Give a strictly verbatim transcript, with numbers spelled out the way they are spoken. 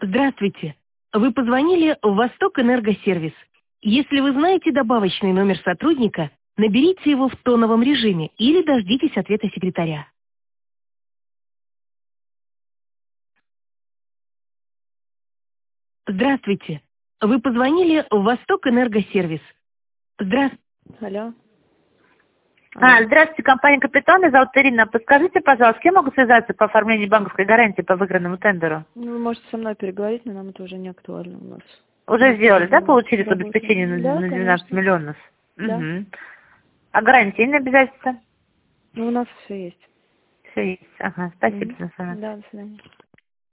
Здравствуйте. Вы позвонили в Восток Энергосервис. Если вы знаете добавочный номер сотрудника, наберите его в тоновом режиме или дождитесь ответа секретаря. Здравствуйте. Вы позвонили в Восток Энергосервис. Здравствуйте. Алло. А, здравствуйте, компания «Капитан», меня зовут Ирина. Подскажите, пожалуйста, с кем могу связаться по оформлению банковской гарантии по выигранному тендеру? Ну, вы можете со мной переговорить, но нам это уже не актуально у нас. Уже сделали, да, получили Работаем. обеспечение на, Да, на двенадцать конечно. миллионов? Да. Угу. А гарантийные обязательства? Ну, у нас все есть. Все есть. Ага, спасибо Мгм. за информацию. Да, до свидания.